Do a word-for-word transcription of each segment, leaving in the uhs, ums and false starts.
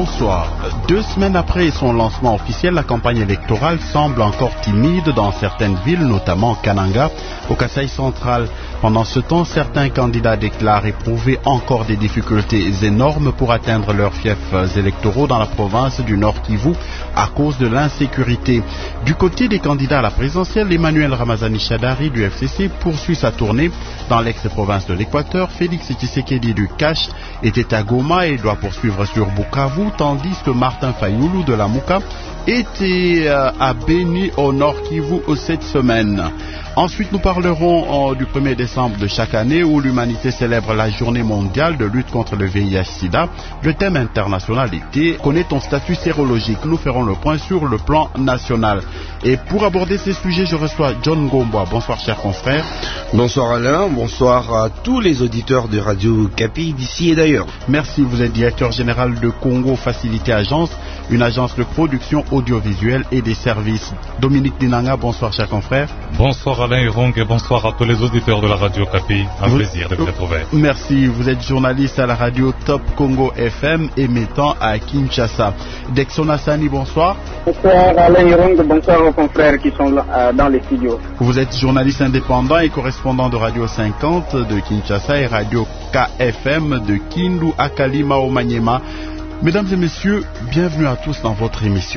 bonsoir. Deux semaines après son lancement officiel, la campagne électorale semble encore timide dans certaines villes, notamment Kananga, au Kasaï central. Pendant ce temps, certains candidats déclarent éprouver encore des difficultés énormes pour atteindre leurs fiefs électoraux dans la province du Nord Kivu à cause de l'insécurité. Du côté des candidats à la présidentielle, Emmanuel Ramazani Shadari du F C C poursuit sa tournée dans l'ex-province de l'Équateur. Félix Tshisekedi du Cash était à Goma et doit poursuivre sur Bukavu, tandis que Martin Fayulu de la Mouka était euh, à Beni au Nord Kivu cette semaine. Ensuite, nous parlerons euh, du premier décembre de chaque année où l'humanité célèbre la journée mondiale de lutte contre le V I H sida. Le thème international était « Connais ton statut sérologique ». Nous ferons le point sur le plan national. Et pour aborder ces sujets, je reçois John Gomboa. Bonsoir, chers confrères. Bonsoir Alain, bonsoir à tous les auditeurs de Radio Kapi d'ici et d'ailleurs. Merci, vous êtes directeur général de Congo Facilité Agence, une agence de production audiovisuelle et des services. Dominique Dinanga, bonsoir, chers confrères. Bonsoir Alain Hirong et bonsoir à tous les auditeurs de la Radio Kapi. Un vous... plaisir de vous retrouver. Merci, vous êtes journaliste à la radio Top Congo F M émettant à Kinshasa. Dexon Hassani, bonsoir. Bonsoir Alain Hirong, bonsoir aux confrères qui sont là, euh, dans les studios. Vous êtes journaliste indépendant et correspondant de Radio cinquante de Kinshasa et Radio K F M de Kindu à Kalima au Maniema. Mesdames et messieurs, bienvenue à tous dans votre émission.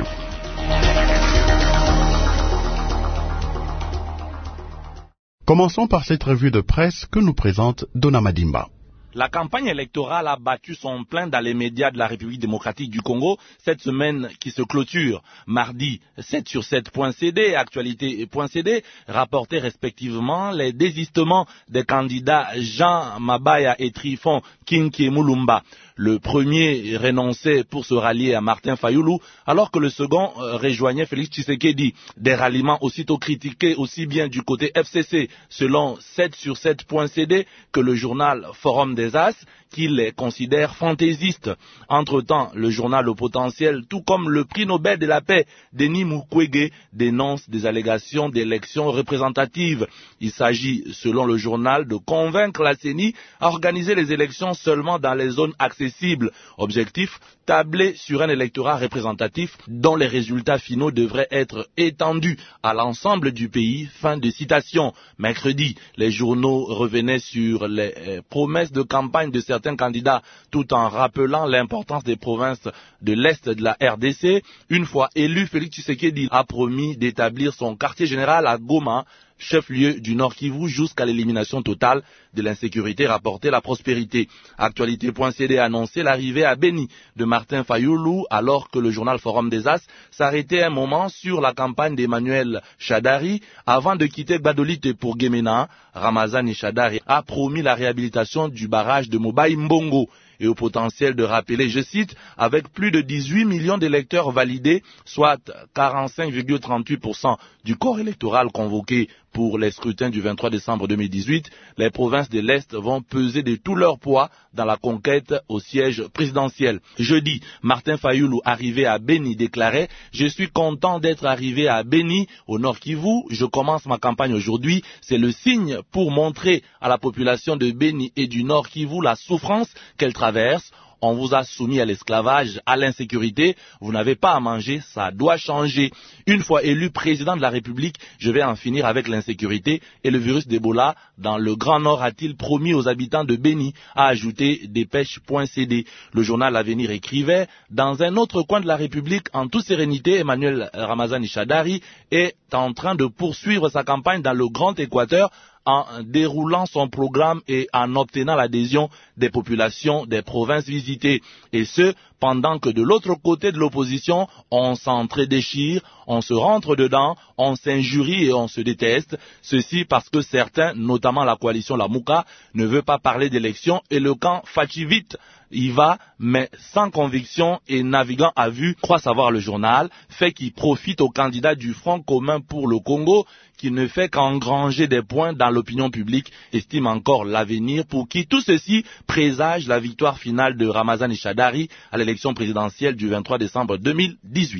Commençons par cette revue de presse que nous présente Dona Madimba. La campagne électorale a battu son plein dans les médias de la République démocratique du Congo cette semaine qui se clôture. Mardi, sept sur sept point C D et actualité point C D rapportaient respectivement les désistements des candidats Jean Mabaya et Trifon Kinki Mulumba. Le premier renonçait pour se rallier à Martin Fayulu, alors que le second euh, rejoignait Félix Tshisekedi. Des ralliements aussitôt critiqués aussi bien du côté F C C, selon sept sur sept point C D, que le journal Forum des As, qui les considère fantaisistes. Entre-temps, le journal au potentiel, tout comme le prix Nobel de la paix, Denis Mukwege, dénonce des allégations d'élections représentatives. Il s'agit, selon le journal, de convaincre la C E N I à organiser les élections seulement dans les zones accessibles. Objectif, tabler sur un électorat représentatif dont les résultats finaux devraient être étendus à l'ensemble du pays. Fin de citation. Mercredi, les journaux revenaient sur les euh, promesses de campagne de certains candidats tout en rappelant l'importance des provinces de l'Est de la R D C. Une fois élu, Félix Tshisekedi a promis d'établir son quartier général à Goma, chef-lieu du Nord Kivu, jusqu'à l'élimination totale de l'insécurité, rapportait la prospérité. Actualité point C D a annoncé l'arrivée à Beni de Martin Fayulu, alors que le journal Forum des As s'arrêtait un moment sur la campagne d'Emmanuel Shadari avant de quitter Gbadolite pour Gemena. Ramazani Shadari a promis la réhabilitation du barrage de Mobaï Mbongo et au potentiel de rappeler, je cite, avec plus de dix-huit millions d'électeurs validés, soit quarante-cinq virgule trente-huit pour cent du corps électoral convoqué pour les scrutins du vingt-trois décembre deux mille dix-huit, les provinces de l'Est vont peser de tout leur poids dans la conquête au siège présidentiel. Jeudi, Martin Fayulu, arrivé à Beni, déclarait « Je suis content d'être arrivé à Beni, au Nord Kivu. Je commence ma campagne aujourd'hui. C'est le signe pour montrer à la population de Beni et du Nord Kivu la souffrance qu'elle traverse. On vous a soumis à l'esclavage, à l'insécurité, vous n'avez pas à manger, ça doit changer. Une fois élu président de la République, je vais en finir avec l'insécurité et le virus d'Ebola dans le Grand Nord, a-t-il promis aux habitants de Beni, a ajouté dépêche point C D. Le journal L'Avenir écrivait, dans un autre coin de la République, en toute sérénité, Emmanuel Ramazani Shadari est en train de poursuivre sa campagne dans le Grand Équateur, en déroulant son programme et en obtenant l'adhésion des populations des provinces visitées. Et ce, pendant que de l'autre côté de l'opposition, on s'entre-déchire, on se rentre dedans, on s'injurie et on se déteste. Ceci parce que certains, notamment la coalition La Mouka, ne veut pas parler d'élections et le camp Fachivite y va, mais sans conviction et naviguant à vue, croit savoir le journal, fait qu'il profite aux candidats du Front commun pour le Congo, qui ne fait qu'engranger des points dans l'opinion publique, estime encore L'Avenir, pour qui tout ceci présage la victoire finale de Ramazani Shadari à l'élection présidentielle du vingt-trois décembre deux mille dix-huit.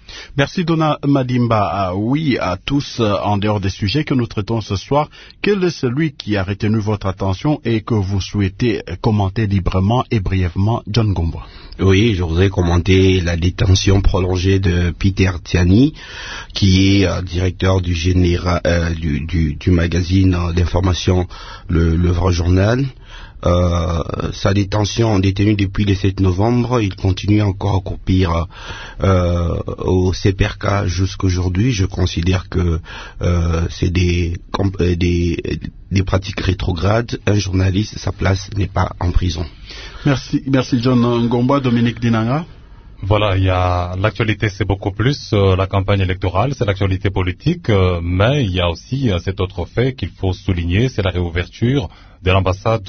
Merci Dona Madimba. Ah, oui, à tous, euh, en dehors des sujets que nous traitons ce soir, quel est celui qui a retenu votre attention et que vous souhaitez commenter librement et brièvement, John Gomba? Oui, je voudrais commenter la détention prolongée de Peter Tiani, qui est euh, directeur du, général, euh, du, du, du magazine euh, d'information Le, Le Vrai Journal. Euh, sa détention détenue depuis le sept novembre, il continue encore à croupir euh, au C P R K jusqu'aujourd'hui. Je considère que euh, c'est des, des, des pratiques rétrogrades. Un journaliste, sa place n'est pas en prison. Merci, merci John Ngomba. Dominique Dinanga. Voilà, il y a l'actualité, c'est beaucoup plus euh, la campagne électorale, c'est l'actualité politique, euh, mais il y a aussi euh, cet autre fait qu'il faut souligner, c'est la réouverture de l'ambassade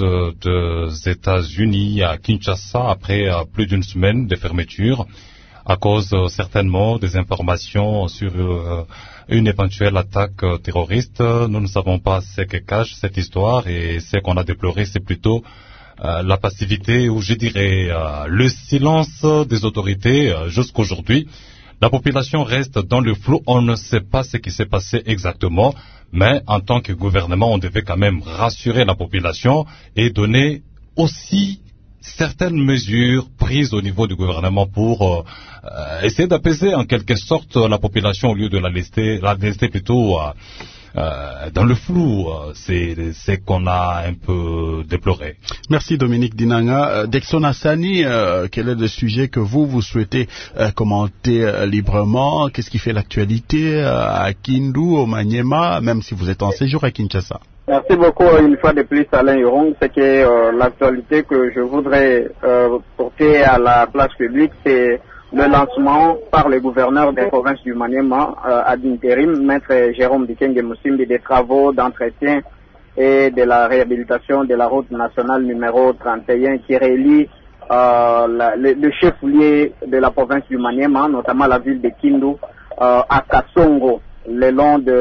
des États-Unis à Kinshasa après euh, plus d'une semaine de fermeture à cause euh, certainement des informations sur euh, une éventuelle attaque euh, terroriste. Nous ne savons pas ce que cache cette histoire et ce qu'on a déploré, c'est plutôt Euh, la passivité ou je dirais euh, le silence des autorités euh, jusqu'aujourd'hui. La population reste dans le flou, on ne sait pas ce qui s'est passé exactement, mais en tant que gouvernement, on devait quand même rassurer la population et donner aussi certaines mesures prises au niveau du gouvernement pour euh, euh, essayer d'apaiser en quelque sorte la population au lieu de la laisser, la laisser plutôt euh, Euh, dans le flou, c'est ce qu'on a un peu déploré. Merci Dominique Dinanga. Euh, Dexon Hassani, euh, quel est le sujet que vous, vous souhaitez euh, commenter euh, librement? Qu'est-ce qui fait l'actualité euh, à Kindu, au Maniema, même si vous êtes en séjour à Kinshasa? Merci beaucoup une fois de plus Alain Hirong. C'est que euh, l'actualité que je voudrais euh, porter à la place publique, c'est le lancement par le gouverneur des provinces du Maniema euh, à l'intérim, maître Jérôme Dikenge Musimbi, des travaux d'entretien et de la réhabilitation de la route nationale numéro trente et un qui relie euh, la, le, le chef-lieu de la province du Maniema, notamment la ville de Kindu, euh, à Kasongo, le long de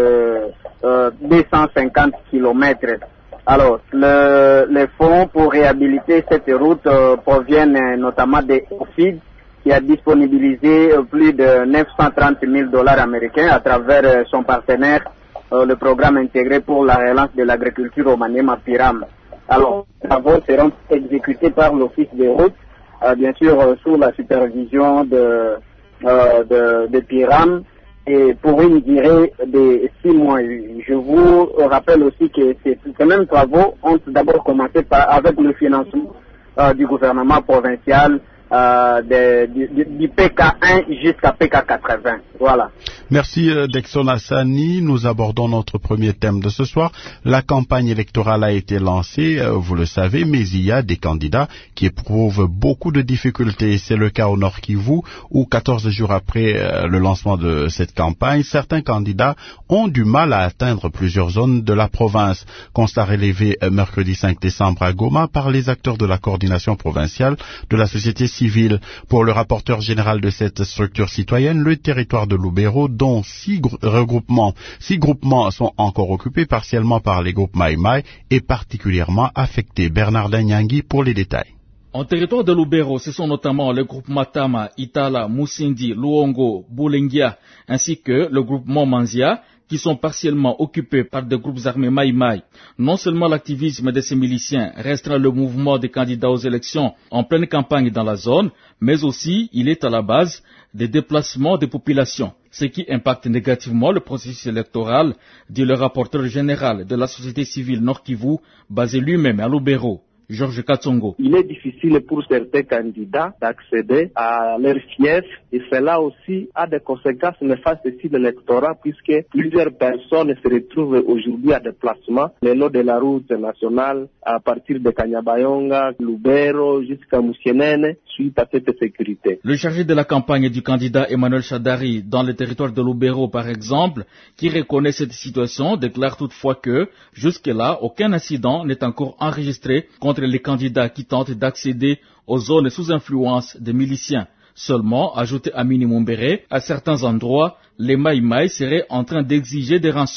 euh, deux cent cinquante kilomètres. Alors, le, les fonds pour réhabiliter cette route euh, proviennent notamment des O F I D, qui a disponibilisé plus de neuf cent trente mille dollars américains à travers son partenaire, euh, le programme intégré pour la relance de l'agriculture au Maniema Piram. Alors, les travaux seront exécutés par l'Office des routes, euh, bien sûr euh, sous la supervision de, euh, de, de Piram, et pour une durée de six mois. Je vous rappelle aussi que ces, ces mêmes travaux ont d'abord commencé par, avec le financement euh, du gouvernement provincial, Euh, de, du, du P K un jusqu'à P K quatre-vingts. Voilà. Merci euh, Dexon Hassani. Nous abordons notre premier thème de ce soir. La campagne électorale a été lancée, euh, vous le savez, mais il y a des candidats qui éprouvent beaucoup de difficultés. C'est le cas au Nord Kivu, où quatorze jours après euh, le lancement de cette campagne, certains candidats ont du mal à atteindre plusieurs zones de la province. Constat relevé euh, mercredi cinq décembre à Goma par les acteurs de la coordination provinciale de la société civile. Pour le rapporteur général de cette structure citoyenne, le territoire de Lubero, dont six regroupements, six groupements sont encore occupés partiellement par les groupes Mai Mai, est particulièrement affecté. Bernard Danyangi pour les détails. En territoire de Lubero, ce sont notamment le groupe Matama, Itala, Musindi, Luongo, Bulengia, ainsi que le groupement Manzia, qui sont partiellement occupés par des groupes armés Mai Mai. Non seulement l'activisme de ces miliciens restreint le mouvement des candidats aux élections en pleine campagne dans la zone, mais aussi il est à la base des déplacements des populations, ce qui impacte négativement le processus électoral, dit le rapporteur général de la société civile Nord Kivu, basé lui-même à Lubero. Georges Katsongo. Il est difficile pour certains candidats d'accéder à leur fief et cela aussi a des conséquences néfastes sur l'électorat puisque plusieurs personnes se retrouvent aujourd'hui à déplacement le long de la route nationale à partir de Kanyabayonga, Lubero jusqu'à Musienene suite à cette sécurité. Le chargé de la campagne du candidat Emmanuel Chadari dans le territoire de Lubero par exemple, qui reconnaît cette situation, déclare toutefois que jusque-là aucun incident n'est encore enregistré contre les candidats qui tentent d'accéder aux zones sous influence des miliciens. Seulement, ajouté Amini Mumbere, à certains endroits, les Mai Mai seraient en train d'exiger des rançons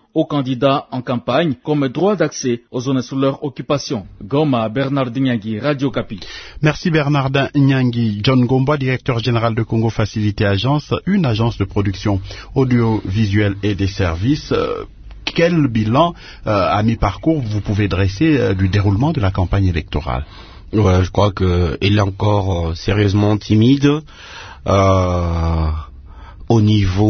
aux candidats en campagne comme droit d'accès aux zones sous leur occupation. Goma, Bernardin Nyangui, Radio Kapi. Merci Bernardin Nyangui. John Gomba, directeur général de Congo Facilité Agence, une agence de production audiovisuelle et des services. Euh, quel bilan euh, à mi-parcours vous pouvez dresser euh, du déroulement de la campagne électorale? Ouais, je crois qu'elle est encore euh, sérieusement timide. Euh, au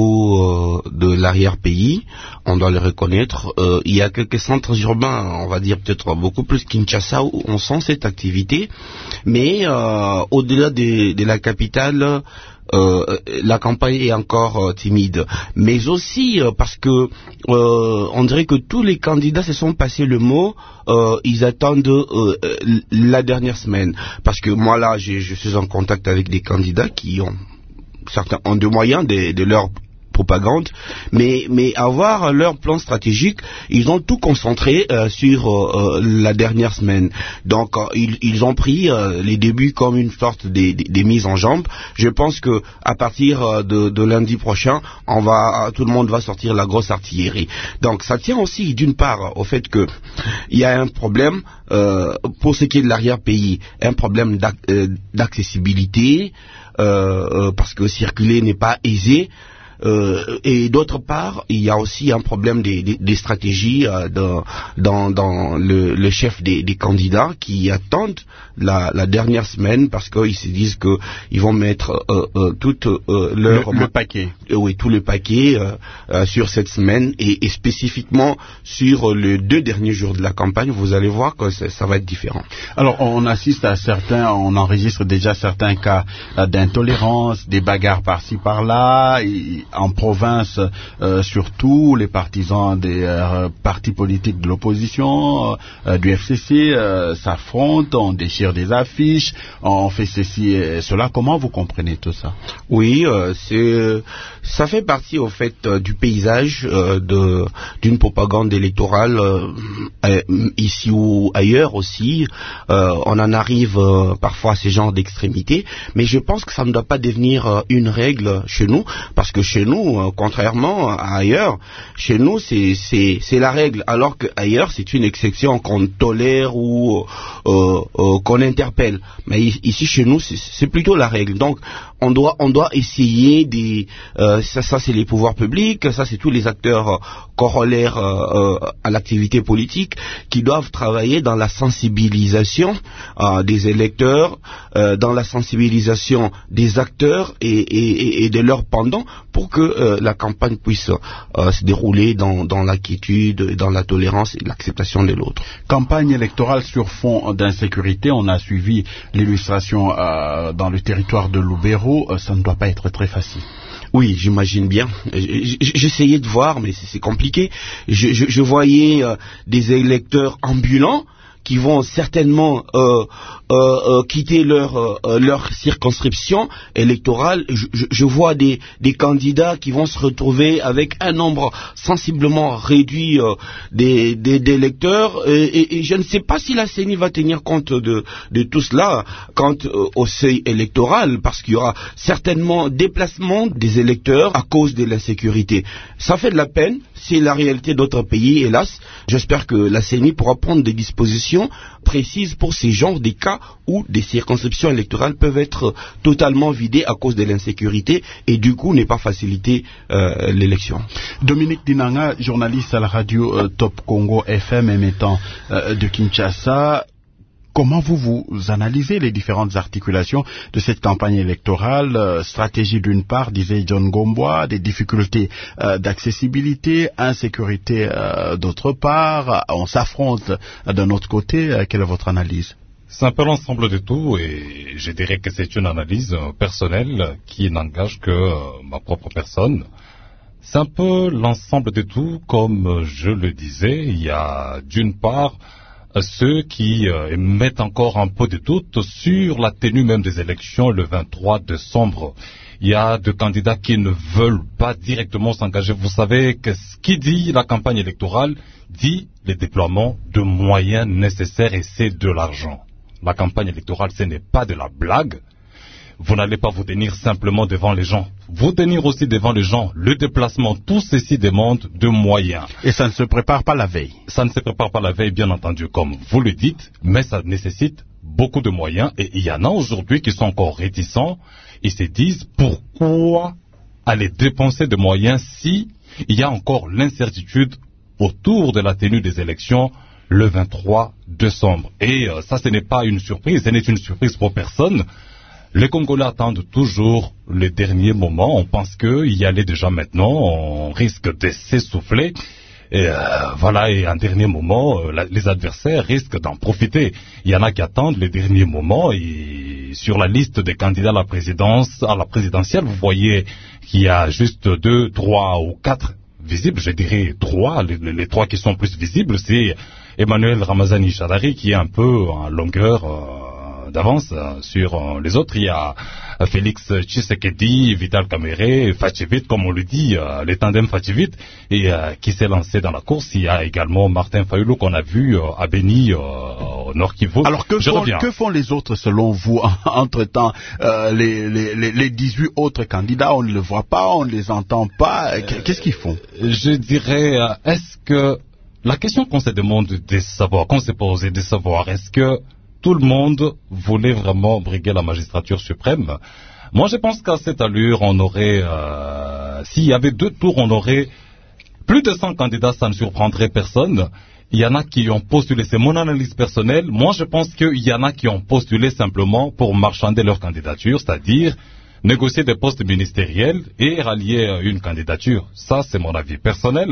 niveau euh, de l'arrière-pays, on doit le reconnaître. Euh, il y a quelques centres urbains, on va dire peut-être beaucoup plus Kinshasa, où on sent cette activité. Mais euh, au-delà de, de la capitale, Euh, la campagne est encore euh, timide, mais aussi euh, parce que euh, on dirait que tous les candidats se sont passés le mot, euh, ils attendent euh, la dernière semaine, parce que moi là je suis en contact avec des candidats qui ont, certains ont des moyens de, de leur propagande, mais, mais avoir leur plan stratégique, ils ont tout concentré euh, sur euh, la dernière semaine. Donc euh, ils, ils ont pris euh, les débuts comme une sorte des de, de mises en jambe. Je pense que à partir de, de lundi prochain, on va, tout le monde va sortir la grosse artillerie. Donc ça tient aussi d'une part au fait que il y a un problème euh, pour ce qui est de l'arrière-pays, un problème d'ac, euh, d'accessibilité euh, euh, parce que circuler n'est pas aisé. Euh, et d'autre part, il y a aussi un problème des, des, des stratégies euh, dans, dans, dans le, le chef des, des candidats qui attendent la, la dernière semaine parce qu'ils se disent qu'ils vont mettre euh, euh, tout euh, leur... Le, le paquet. Euh, oui, tout le paquet euh, euh, sur cette semaine et, et spécifiquement sur les deux derniers jours de la campagne, vous allez voir que ça, ça va être différent. Alors, on assiste à certains, on enregistre déjà certains cas euh, d'intolérance, des bagarres par-ci par-là, et, en province, euh, surtout, les partisans des euh, partis politiques de l'opposition, euh, du F C C, euh, s'affrontent, on déchire des affiches, on fait ceci et cela. Comment vous comprenez tout ça? Oui, euh, c'est, ça fait partie au fait euh, du paysage euh, de, d'une propagande électorale euh, ici ou ailleurs aussi. Euh, on en arrive euh, parfois à ce genre d'extrémité, mais je pense que ça ne doit pas devenir euh, une règle chez nous, parce que chez nous, euh, contrairement à ailleurs, chez nous c'est, c'est, c'est la règle, alors qu'ailleurs c'est une exception qu'on tolère ou euh, euh, qu'on interpelle. Mais ici chez nous c'est, c'est plutôt la règle. Donc on doit on doit essayer des euh, ça, ça c'est les pouvoirs publics, ça c'est tous les acteurs euh, corollaires euh, euh, à l'activité politique qui doivent travailler dans la sensibilisation euh, des électeurs, euh, dans la sensibilisation des acteurs et, et, et de leurs pendants pour que euh, la campagne puisse euh, se dérouler dans, dans la quiétude, dans la tolérance et l'acceptation de l'autre. Campagne électorale sur fond d'insécurité, on a suivi l'illustration euh, dans le territoire de Lubero, euh, ça ne doit pas être très facile. Oui, j'imagine bien. J'essayais de voir, mais c'est compliqué. Je, je, je voyais euh, des électeurs ambulants qui vont certainement euh, euh, euh, quitter leur euh, leur circonscription électorale. Je, je, je vois des, des candidats qui vont se retrouver avec un nombre sensiblement réduit euh, des, des, d'électeurs et, et, et je ne sais pas si la C E N I va tenir compte de, de tout cela quant euh, au seuil électoral, parce qu'il y aura certainement déplacement des électeurs à cause de l'insécurité. Ça fait de la peine, c'est la réalité d'autres pays, hélas. J'espère que la C E N I pourra prendre des dispositions précises pour ces genres de cas où des circonscriptions électorales peuvent être totalement vidées à cause de l'insécurité et du coup n'est pas faciliter euh, l'élection. Dominique Dinanga, journaliste à la radio euh, Top Congo F M émettant euh, de Kinshasa. Comment vous, vous analysez les différentes articulations de cette campagne électorale, euh, stratégie d'une part, disait John Gomba, des difficultés euh, d'accessibilité, insécurité euh, d'autre part, on s'affronte euh, d'un autre côté, euh, quelle est votre analyse? C'est un peu l'ensemble de tout et je dirais que c'est une analyse euh, personnelle qui n'engage que euh, ma propre personne. C'est un peu l'ensemble de tout, comme je le disais, il y a d'une part ceux qui euh, mettent encore un peu de doute sur la tenue même des élections le vingt-trois décembre. Il y a des candidats qui ne veulent pas directement s'engager. Vous savez que ce qui dit la campagne électorale dit le déploiement de moyens nécessaires et c'est de l'argent. La campagne électorale, ce n'est pas de la blague. vous n'allez pas vous tenir simplement devant les gens. Vous tenir aussi devant les gens, le déplacement, tout ceci demande de moyens. Et ça ne se prépare pas la veille. Ça ne se prépare pas la veille, bien entendu, comme vous le dites, mais ça nécessite beaucoup de moyens. Et il y en a aujourd'hui qui sont encore réticents. Ils se disent pourquoi aller dépenser de moyens si il y a encore l'incertitude autour de la tenue des élections le vingt-trois décembre. Et euh, ça, ce n'est pas une surprise, ce n'est une surprise pour personne. Les Congolais attendent toujours le dernier moment. On pense qu'il y allait déjà maintenant, on risque de s'essouffler. Et euh, voilà, et un dernier moment, euh, la, les adversaires risquent d'en profiter. Il y en a qui attendent le dernier moment. Et sur la liste des candidats à la présidence, à la présidentielle, vous voyez qu'il y a juste deux, trois ou quatre visibles. Je dirais trois. Les, les trois qui sont plus visibles, c'est Emmanuel Ramazani Shadari qui est un peu en longueur euh, d'avance euh, sur euh, les autres. Il y a euh, Félix Tshisekedi, Vital Kamerhe, Fatshevit, comme on le dit, euh, le tandem Fatshevit, et euh, qui s'est lancé dans la course. Il y a également Martin Fayulu qu'on a vu euh, à Beni, euh, au Nord Kivu. Alors que Je font, reviens. que font les autres selon vous? Entre-temps, euh, les, les, les, les dix-huit autres candidats, on ne les voit pas, on ne les entend pas. Qu'est-ce qu'ils font? Je dirais, euh, est-ce que la question qu'on se demande de savoir, qu'on s'est posé de savoir, est-ce que tout le monde voulait vraiment briguer la magistrature suprême? Moi, je pense qu'à cette allure, on aurait, euh, s'il y avait deux tours, on aurait plus de cent candidats, ça ne surprendrait personne. Il y en a qui ont postulé, c'est mon analyse personnelle. Moi, je pense qu'il y en a qui ont postulé simplement pour marchander leur candidature, c'est-à-dire négocier des postes ministériels et rallier une candidature. Ça, c'est mon avis personnel.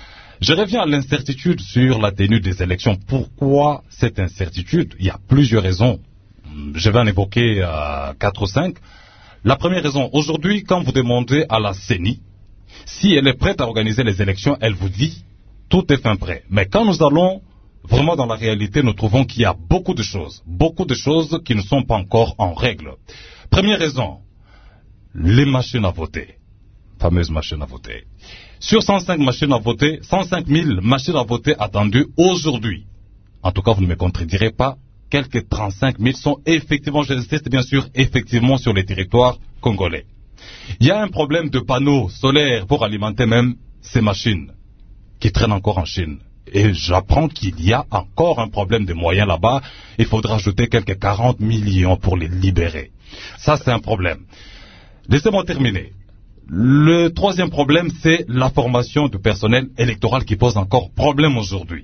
Je reviens à l'incertitude sur la tenue des élections. Pourquoi cette incertitude? Il y a plusieurs raisons. Je vais en évoquer euh, quatre ou cinq. La première raison, aujourd'hui, quand vous demandez à la C E N I si elle est prête à organiser les élections, elle vous dit tout est fin prêt. Mais quand nous allons vraiment dans la réalité, nous trouvons qu'il y a beaucoup de choses, beaucoup de choses qui ne sont pas encore en règle. Première raison, les machines à voter, fameuses machines à voter. Sur cent cinq machines à voter, cent cinq mille machines à voter attendues aujourd'hui. En tout cas, vous ne me contredirez pas, quelques trente-cinq mille sont effectivement, je sais, bien sûr, effectivement sur les territoires congolais. Il y a un problème de panneaux solaires pour alimenter même ces machines qui traînent encore en Chine. Et j'apprends qu'il y a encore un problème de moyens là-bas. Il faudra ajouter quelques quarante millions pour les libérer. Ça, c'est un problème. Laissez-moi terminer. Le troisième problème, c'est la formation du personnel électoral qui pose encore problème aujourd'hui.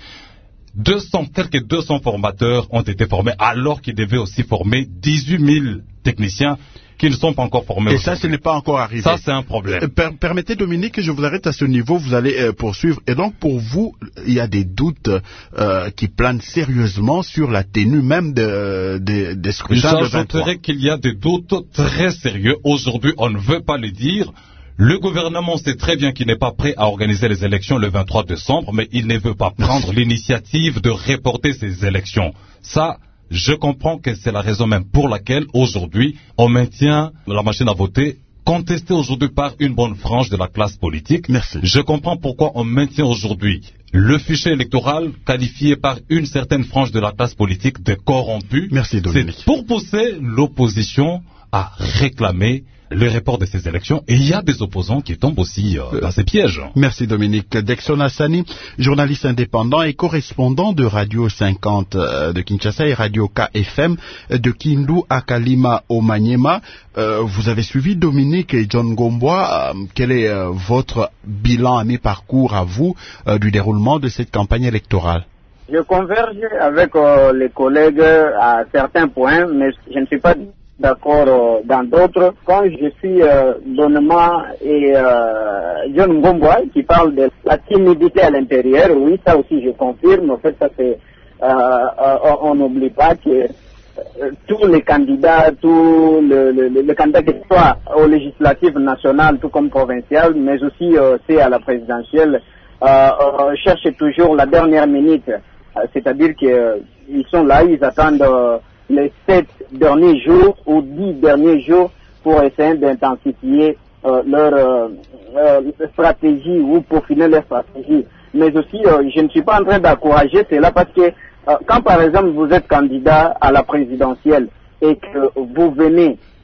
deux cents, quelques deux cents formateurs ont été formés alors qu'ils devaient aussi former dix-huit mille techniciens qui ne sont pas encore formés. Et ça, ce n'est pas encore arrivé. Ça, c'est un problème. Euh, per permettez, Dominique, que je vous arrête à ce niveau. Vous allez euh, poursuivre. Et donc, pour vous, il y a des doutes euh, qui planent sérieusement sur la tenue même de, de, des scrutins de vingt-trois. J'ajouterais qu'il y a des doutes très sérieux. Aujourd'hui, on ne veut pas le dire. Le gouvernement sait très bien qu'il n'est pas prêt à organiser les élections le vingt-trois décembre, mais il ne veut pas prendre l'initiative de reporter ces élections. Ça, je comprends que c'est la raison même pour laquelle, aujourd'hui, on maintient la machine à voter contestée aujourd'hui par une bonne frange de la classe politique. Merci. Je comprends pourquoi on maintient aujourd'hui le fichier électoral qualifié par une certaine frange de la classe politique de corrompu. Merci, Dominique. C'est pour pousser l'opposition à réclamer le report de ces élections, et il y a des opposants qui tombent aussi euh, dans ces pièges. Merci Dominique. Dexon Hassani, journaliste indépendant et correspondant de Radio cinquante euh, de Kinshasa et Radio K F M de Kindu à Kalima au Maniema. Euh, vous avez suivi Dominique et John Gombois. Euh, quel est euh, votre bilan à mi-parcours à vous euh, du déroulement de cette campagne électorale? Je converge avec euh, les collègues à certains points, mais je ne suis pas d'accord euh, dans d'autres. Quand je suis euh, Donnement et euh, John Gombois qui parle de la timidité à l'intérieur, oui, ça aussi je confirme. En fait, ça c'est, euh, euh, on n'oublie pas que euh, tous les candidats, tous le, le, le, le candidat qui soit aux législatives nationales, tout comme provinciales, mais aussi euh, c'est à la présidentielle, euh, euh, cherchent toujours la dernière minute. Euh, c'est-à-dire qu'ils euh, sont là, ils attendent euh, les sept derniers jours ou dix derniers jours pour essayer d'intensifier euh, leur euh, euh, stratégie ou pour finir leur stratégie. Mais aussi, euh, je ne suis pas en train d'encourager cela parce que euh, quand par exemple vous êtes candidat à la présidentielle et que vous venez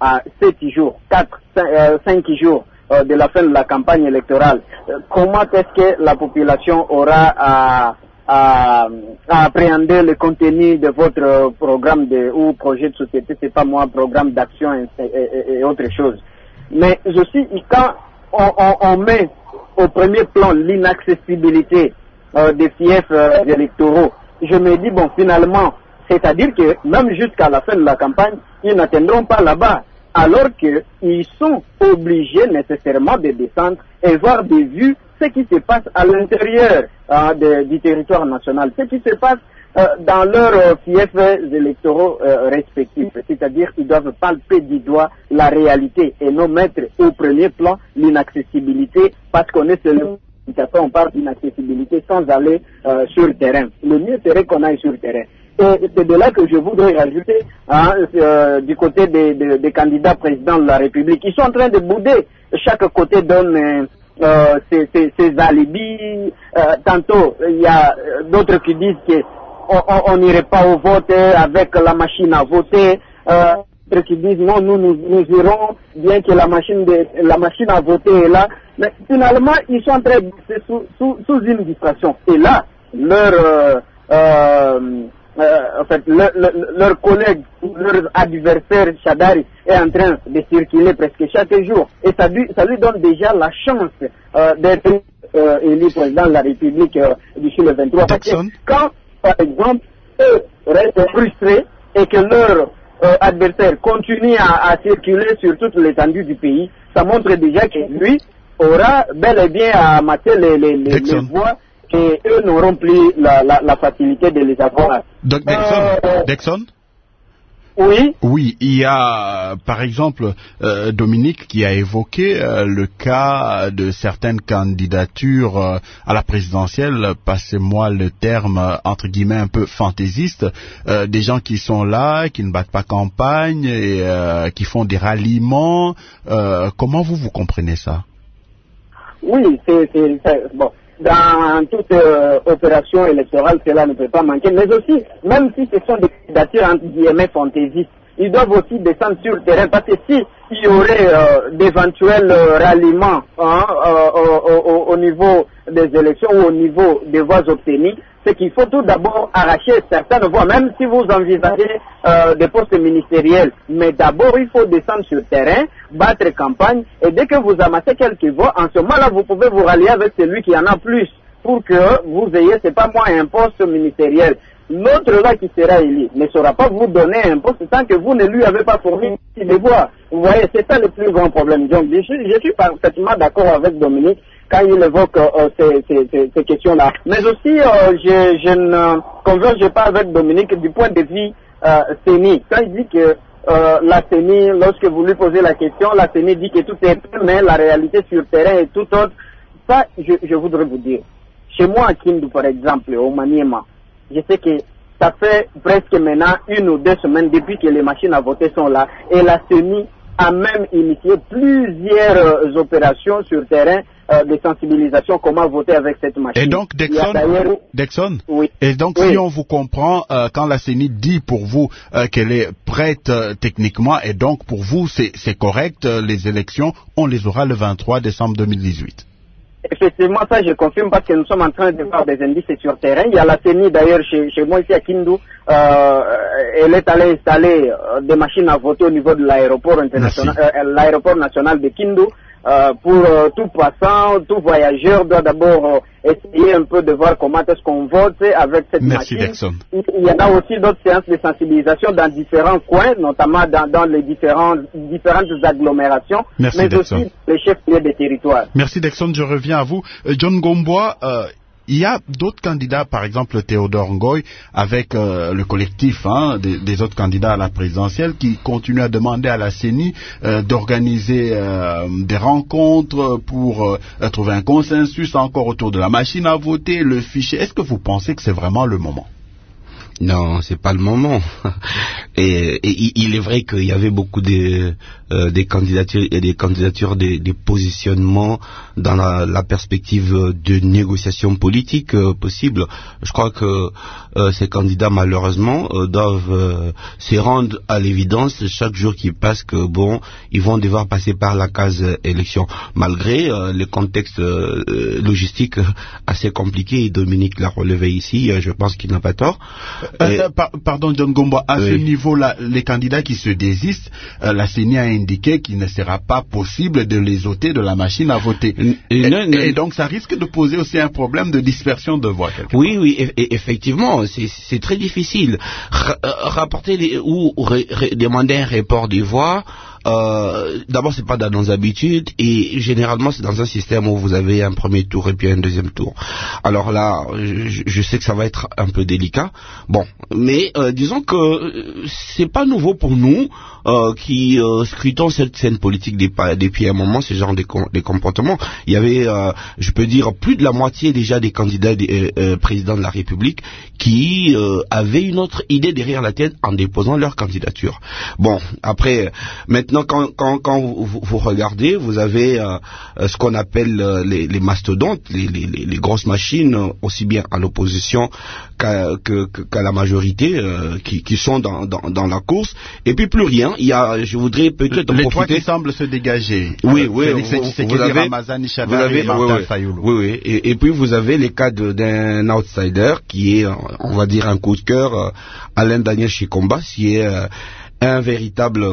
à sept jours, quatre, cinq jours euh, de la fin de la campagne électorale, euh, comment est-ce que la population aura à, à, à appréhender le contenu de votre programme de, ou projet de société, c'est pas moi, programme d'action et, et, et, et autre chose. Mais aussi, quand on, on, on met au premier plan l'inaccessibilité euh, des fiefs euh, électoraux, je me dis, bon, finalement, c'est-à-dire que même jusqu'à la fin de la campagne, ils n'atteindront pas là-bas, alors qu'ils sont obligés nécessairement de descendre et voir de vue ce qui se passe à l'intérieur euh, de, du territoire national, ce qui se passe euh, dans leurs euh, fiefs électoraux euh, respectifs. C'est-à-dire qu'ils doivent palper du doigt la réalité et non mettre au premier plan l'inaccessibilité, parce qu'on est seulement, on parle d'inaccessibilité sans aller euh, sur le terrain. Le mieux serait qu'on aille sur le terrain. Et c'est de là que je voudrais rajouter hein, euh, du côté des, des, des candidats présidents de la République. Ils sont en train de bouder. Chaque côté donne euh, euh, ses, ses, ses alibis. Euh, tantôt, il y a d'autres qui disent qu'on n'irait pas au vote avec la machine à voter. Euh, d'autres qui disent non, nous, nous, nous irons bien que la machine, de, la machine à voter est là. Mais finalement, ils sont en train de sous, sous, sous une distraction. Et là, leur... Euh, euh, Euh, en fait, le, le, leur collègue, leur adversaire Chadari est en train de circuler presque chaque jour. Et ça lui, ça lui donne déjà la chance euh, d'être euh, élu président de la République euh, d'ici le vingt-trois. Parce que quand, par exemple, eux restent frustrés et que leur euh, adversaire continue à, à circuler sur toute l'étendue du pays, ça montre déjà que lui aura bel et bien à mater les, les, les, les voix. Et eux n'auront plus la, la, la facilité de les avoir. Donc, Dexon, euh, Dexon Oui. Oui, il y a, par exemple, euh, Dominique qui a évoqué euh, le cas de certaines candidatures euh, à la présidentielle, passez-moi le terme, euh, entre guillemets, un peu fantaisiste, euh, des gens qui sont là, qui ne battent pas campagne, et euh, qui font des ralliements. Euh, comment vous, vous comprenez ça? Oui, c'est, c'est, c'est bon. Dans toute euh, opération électorale, cela ne peut pas manquer. Mais aussi, même si ce sont des candidatures entre guillemets fantaisistes, ils doivent aussi descendre sur le terrain, parce que si il y aurait euh, d'éventuels euh, ralliements hein, euh, au, au, au niveau des élections ou au niveau des voix obtenues, c'est qu'il faut tout d'abord arracher certaines voix, même si vous envisagez euh, des postes ministériels. Mais d'abord, il faut descendre sur le terrain, battre campagne, et dès que vous amassez quelques voix, en ce moment-là, vous pouvez vous rallier avec celui qui en a plus, pour que vous ayez, c'est pas moi, un poste ministériel. L'autre là qui sera élu ne saura pas vous donner un poste tant que vous ne lui avez pas fourni des voix. Vous voyez, c'est ça le plus grand problème. Donc, je suis, je suis parfaitement d'accord avec Dominique quand il évoque euh, ces, ces, ces, ces questions-là. Mais aussi, euh, je, je ne converge pas avec Dominique du point de vue euh, C E N I. Quand il dit que euh, la C E N I, lorsque vous lui posez la question, la C E N I dit que tout est prêt, mais la réalité sur le terrain est tout autre. Ça, je, je voudrais vous dire. Chez moi à Kindu, par exemple, au Maniema, je sais que ça fait presque maintenant une ou deux semaines depuis que les machines à voter sont là, et la C E N I a même initié plusieurs euh, opérations sur le terrain euh, de sensibilisation, comment voter avec cette machine. Et donc, Dexon, Dexon oui. Et donc, oui. Si on vous comprend, euh, quand la C E N I dit pour vous euh, qu'elle est prête euh, techniquement, et donc pour vous c'est correct, euh, les élections, on les aura le vingt-trois décembre deux mille dix-huit. Effectivement, ça je confirme parce que nous sommes en train de voir des indices sur le terrain. Il y a la C E N I d'ailleurs chez, chez moi ici à Kindu. Euh, elle est allée installer euh, des machines à voter au niveau de l'aéroport international, euh, l'aéroport national de Kindu. Euh, pour euh, tout passant, tout voyageur doit d'abord euh, essayer un peu de voir comment est-ce qu'on vote avec cette Merci, machine. Dexon. Il y en a aussi d'autres séances de sensibilisation dans différents coins, notamment dans, dans les différents, différentes agglomérations, Merci, mais Dexon. aussi les chefs-lieux des territoires. Merci Dexon, je reviens à vous. Euh, John Gombois, euh, il y a d'autres candidats, par exemple Théodore Ngoy, avec euh, le collectif hein, des, des autres candidats à la présidentielle, qui continuent à demander à la C E N I euh, d'organiser euh, des rencontres pour euh, trouver un consensus encore autour de la machine à voter, le fichier. Est-ce que vous pensez que c'est vraiment le moment? Non, c'est pas le moment. Et, et il est vrai qu'il y avait beaucoup de, euh, des candidatures et des candidatures, des, des positionnements dans la, la perspective de négociation politique euh, possible. Je crois que euh, ces candidats malheureusement euh, doivent euh, se rendre à l'évidence chaque jour qui passe que bon, ils vont devoir passer par la case euh, élection, malgré euh, le contexte euh, logistique assez compliqué. Et Dominique l'a relevé ici, euh, je pense qu'il n'a pas tort. Euh, et, euh, par, pardon John Gombo, à oui. ce niveau là, les candidats qui se désistent, euh, la C E N I a indiqué qu'il ne sera pas possible de les ôter de la machine à voter. Et, et, non, non, et donc ça risque de poser aussi un problème de dispersion de voix. Oui, oui, e- e- effectivement, c'est, c'est très difficile. R- rapporter les, ou ré- ré- demander un report des voix. Euh, d'abord, c'est pas dans nos habitudes et généralement c'est dans un système où vous avez un premier tour et puis un deuxième tour. Alors là, je, je sais que ça va être un peu délicat. Bon, mais euh, disons que c'est pas nouveau pour nous euh, qui euh, scrutons cette scène politique des, depuis un moment, ce genre de, com- de comportements. Il y avait, euh, je peux dire, plus de la moitié déjà des candidats des, euh, euh, présidents de la République qui euh, avaient une autre idée derrière la tête en déposant leur candidature. Bon, après, maintenant. Quand, quand, quand vous, vous regardez, vous avez euh, ce qu'on appelle euh, les, les mastodontes, les, les, les grosses machines, euh, aussi bien à l'opposition qu'à, que, qu'à la majorité, euh, qui, qui sont dans, dans, dans la course. Et puis plus rien. Il y a, je voudrais peut-être les profiter. trois qui semblent se dégager. Oui, oui. Félix Tshisekedi, Ramazani Shadari et Martin Fayulu. Oui, oui. Et, et puis vous avez les cas de, d'un outsider qui est, on va dire, un coup de cœur, euh, Alain Daniel Chikomba, qui est euh, un véritable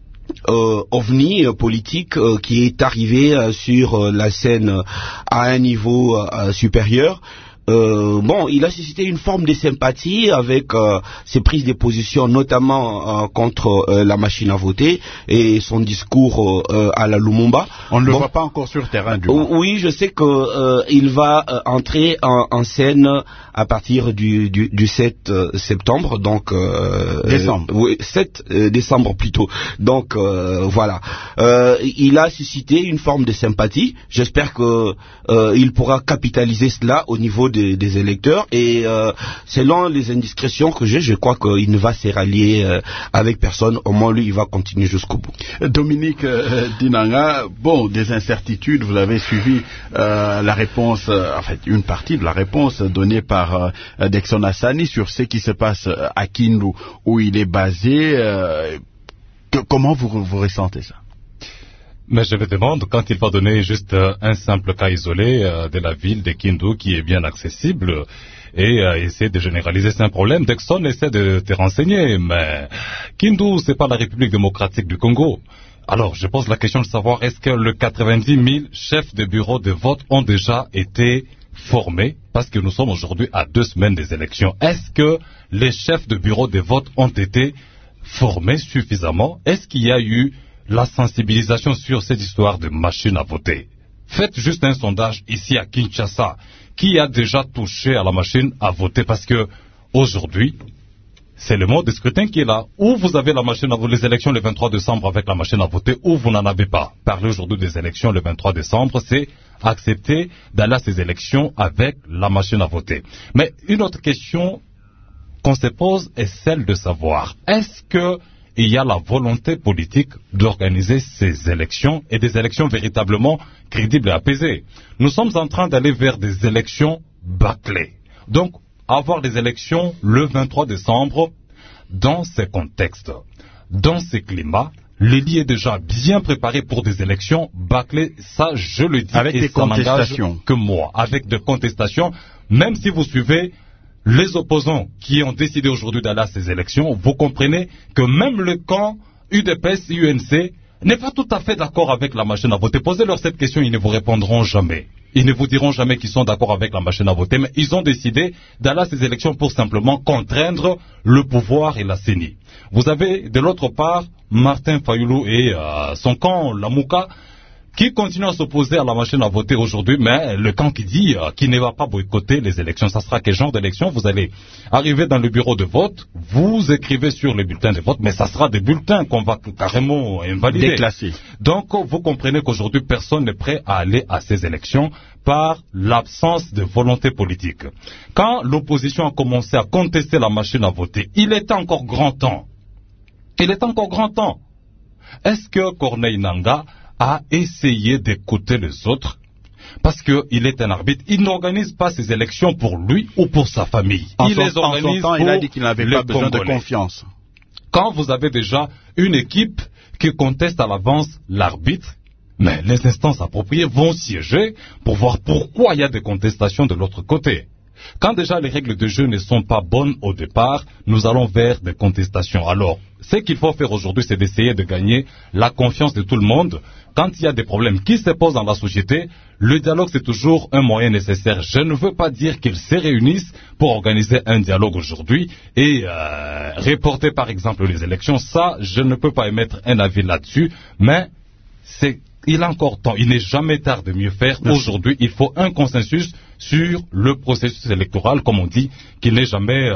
Euh, ovni euh, politique euh, qui est arrivé euh, sur euh, la scène euh, à un niveau euh, supérieur. Euh, bon, il a suscité une forme de sympathie avec euh, ses prises de position, notamment euh, contre euh, la machine à voter et son discours euh, à la Lumumba. On ne le bon, voit pas encore sur terrain du euh, Oui, je sais que euh, il va euh, entrer en, en scène à partir du, du, du sept septembre, donc euh, décembre. Euh, oui, sept euh, décembre plutôt. Donc euh, voilà, euh, il a suscité une forme de sympathie. J'espère que euh, il pourra capitaliser cela au niveau de Des, des électeurs et euh, selon les indiscrétions que j'ai, je crois qu'il ne va se rallier euh, avec personne. Au moins lui, il va continuer jusqu'au bout. Dominique euh, Dinanga, bon, des incertitudes, vous avez suivi euh, la réponse, euh, en fait une partie de la réponse donnée par euh, Dexon Hassani sur ce qui se passe à Kindu où il est basé. Euh, que, comment vous, vous ressentez ça? Mais je me demande, quand il va donner juste euh, un simple cas isolé euh, de la ville de Kindu qui est bien accessible et euh, essaie de généraliser, c'est un problème. Dexon essaie de te renseigner, mais Kindu, c'est pas la République démocratique du Congo. Alors, je pose la question de savoir, est-ce que les quatre-vingt-dix mille chefs de bureau de vote ont déjà été formés? Parce que nous sommes aujourd'hui à deux semaines des élections. Est-ce que les chefs de bureau de vote ont été formés suffisamment? Est-ce qu'il y a eu la sensibilisation sur cette histoire de machine à voter? Faites juste un sondage ici à Kinshasa. Qui a déjà touché à la machine à voter? Parce que aujourd'hui, c'est le mode de scrutin qui est là. Ou vous avez la machine à voter, les élections le vingt-trois décembre avec la machine à voter, ou vous n'en avez pas. Parler aujourd'hui des élections le vingt-trois décembre, c'est accepter d'aller à ces élections avec la machine à voter. Mais une autre question qu'on se pose est celle de savoir, est-ce que il y a la volonté politique d'organiser ces élections et des élections véritablement crédibles et apaisées? Nous sommes en train d'aller vers des élections bâclées. Donc, avoir des élections le vingt-trois décembre, dans ces contextes, dans ces climats, l'Élie est déjà bien préparé pour des élections bâclées. Ça, je le dis, avec et des ça contestations n'engage que moi. Avec des contestations, même si vous suivez les opposants qui ont décidé aujourd'hui d'aller à ces élections, vous comprenez que même le camp U D P S, U N C, n'est pas tout à fait d'accord avec la machine à voter. Posez-leur cette question, ils ne vous répondront jamais. Ils ne vous diront jamais qu'ils sont d'accord avec la machine à voter, mais ils ont décidé d'aller à ces élections pour simplement contraindre le pouvoir et la C E N I. Vous avez de l'autre part Martin Fayulu et euh, son camp, la Mouka, qui continue à s'opposer à la machine à voter aujourd'hui, mais le camp qui dit euh, qu'il ne va pas boycotter les élections. Ça sera quel genre d'élection? Vous allez arriver dans le bureau de vote, vous écrivez sur les bulletins de vote, mais ça sera des bulletins qu'on va carrément invalider. Déclasser. Donc, vous comprenez qu'aujourd'hui, personne n'est prêt à aller à ces élections par l'absence de volonté politique. Quand l'opposition a commencé à contester la machine à voter, il était encore grand temps Il est encore grand temps. Est-ce que Corneille Nangaa a essayé d'écouter les autres? Parce qu'il est un arbitre, il n'organise pas ses élections pour lui ou pour sa famille. En il son, les organise en son temps, pour il a dit qu'il n'avait pas besoin Congolais. de confiance. Quand vous avez déjà une équipe qui conteste à l'avance l'arbitre, mais les instances appropriées vont siéger pour voir pourquoi il y a des contestations de l'autre côté. Quand déjà les règles de jeu ne sont pas bonnes au départ, nous allons vers des contestations. Alors, ce qu'il faut faire aujourd'hui, c'est d'essayer de gagner la confiance de tout le monde. Quand il y a des problèmes qui se posent dans la société, le dialogue c'est toujours un moyen nécessaire. Je ne veux pas dire qu'ils se réunissent pour organiser un dialogue aujourd'hui et euh, reporter par exemple les élections. Ça, je ne peux pas émettre un avis là-dessus, mais c'est... Il a encore temps, il n'est jamais tard de mieux faire. Merci. Aujourd'hui, il faut un consensus sur le processus électoral, comme on dit, qu'il n'est jamais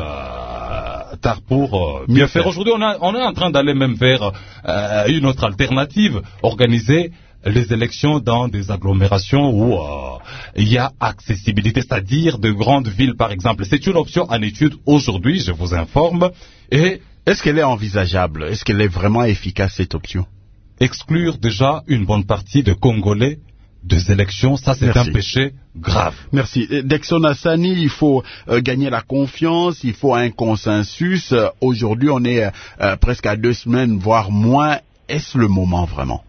euh, tard pour euh, mieux faire. Aujourd'hui, on, a, on est en train d'aller même vers euh, une autre alternative, organiser les élections dans des agglomérations où euh, il y a accessibilité, c'est-à-dire de grandes villes, par exemple. C'est une option en étude aujourd'hui, je vous informe. Et est-ce qu'elle est envisageable? Est-ce qu'elle est vraiment efficace, cette option? Exclure déjà une bonne partie de Congolais des élections, ça c'est Merci. un péché grave. Merci. Dexon Hassani, il faut euh, gagner la confiance, il faut un consensus. Euh, aujourd'hui, on est euh, presque à deux semaines, voire moins. Est-ce le moment vraiment?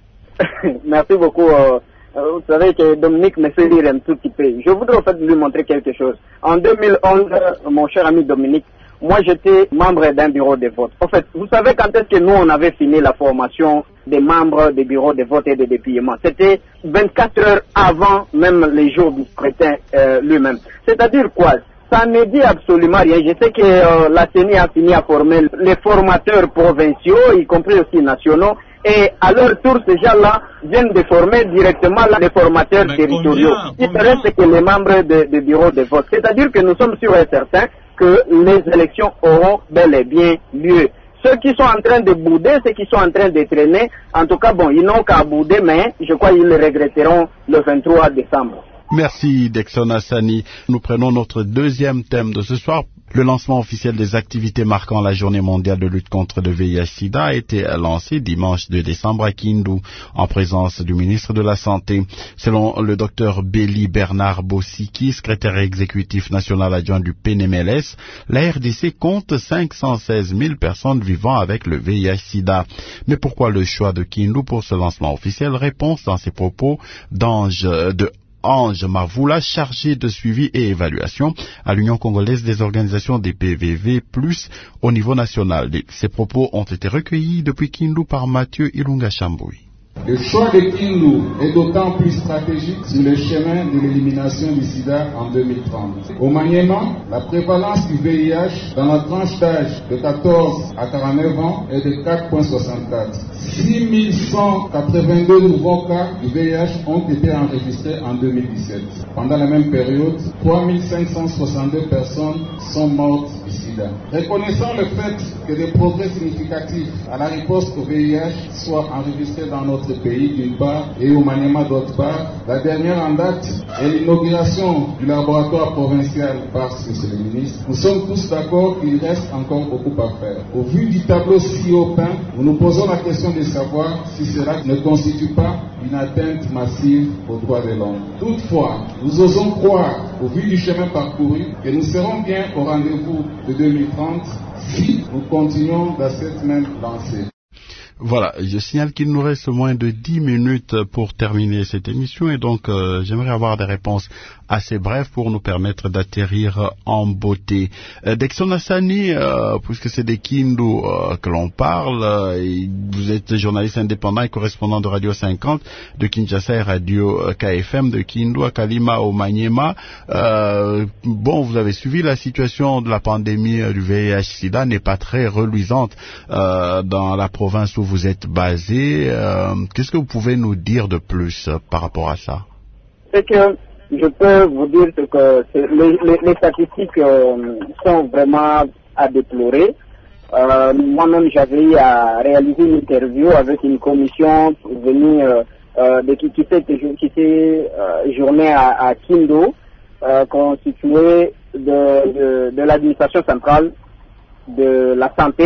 Merci beaucoup. Euh, euh, vous savez que Dominique me fait rire un tout petit peu. Je voudrais en fait lui montrer quelque chose. En deux mille onze, mon cher ami Dominique, moi j'étais membre d'un bureau de vote. En fait, vous savez quand est-ce que nous on avait fini la formation des membres des bureaux de vote et de dépouillement? C'était vingt-quatre heures avant même les jours du scrutin euh, lui-même. C'est-à-dire quoi? Ça ne dit absolument rien. Je sais que euh, la C E N I a fini à former les formateurs provinciaux, y compris aussi nationaux, et à leur tour, ces gens-là viennent de former directement là, les formateurs Mais territoriaux. combien, Il combien reste que les membres des de bureaux de vote. C'est-à-dire que nous sommes sûrs et certains que les élections auront bel et bien lieu. Ceux qui sont en train de bouder, ceux qui sont en train de traîner, en tout cas, bon, ils n'ont qu'à bouder, mais je crois qu'ils le regretteront le vingt-trois décembre. Merci Dexon Hassani. Nous prenons notre deuxième thème de ce soir. Le lancement officiel des activités marquant la journée mondiale de lutte contre le V I H sida a été lancé dimanche deux décembre à Kindu en présence du ministre de la Santé. Selon le docteur Béli Bernard Bossiki, secrétaire exécutif national adjoint du P N M L S, la R D C compte cinq cent seize mille personnes vivant avec le V I H sida. Mais pourquoi le choix de Kindu pour ce lancement officiel? Réponse dans ses propos d'Ange de Ange Mavoula, chargé de suivi et évaluation à l'Union congolaise des organisations des P V V plus, au niveau national. Ces propos ont été recueillis depuis Kindu par Mathieu Ilunga Chamboui. Le choix de Kindu est d'autant plus stratégique sur le chemin de l'élimination du sida en deux mille trente. Au Maniema, la prévalence du V I H dans la tranche d'âge de quatorze à quarante-neuf ans est de quatre virgule soixante-quatre. six mille cent quatre-vingt-deux nouveaux cas du V I H ont été enregistrés en deux mille dix-sept. Pendant la même période, trois mille cinq cent soixante-deux personnes sont mortes du sida. Reconnaissant le fait que des progrès significatifs à la riposte au V I H soient enregistrés dans notre pays d'une part et au Maniema d'autre part, la dernière en date est l'inauguration du laboratoire provincial par le ministre. Nous sommes tous d'accord qu'il reste encore beaucoup à faire. Au vu du tableau si haut peint, nous nous posons la question de savoir si cela ne constitue pas une atteinte massive aux droits de l'homme. Toutefois, nous osons croire, au vu du chemin parcouru, que nous serons bien au rendez-vous de deux mille trente si nous continuons dans cette même lancée. Voilà, je signale qu'il nous reste moins de dix minutes pour terminer cette émission et donc euh, j'aimerais avoir des réponses assez brèves pour nous permettre d'atterrir en beauté. Euh, Dexon Hassani, euh, puisque c'est des Kindu euh, que l'on parle, euh, et vous êtes journaliste indépendant et correspondant de Radio cinquante, de Kinshasa et Radio K F M, de Kindu à Kalima au Maniema. Euh, bon, vous avez suivi la situation de la pandémie du V I H sida n'est pas très reluisante euh, dans la province où vous êtes basé. Euh, qu'est-ce que vous pouvez nous dire de plus euh, par rapport à ça? C'est que je peux vous dire que les, les, les statistiques euh, sont vraiment à déplorer. Euh, moi-même, j'avais eu à réaliser une interview avec une commission venue euh, euh, de qui, qui s'est qui s'est euh, journée à, à Kindu, euh, constituée de, de, de l'administration centrale de la santé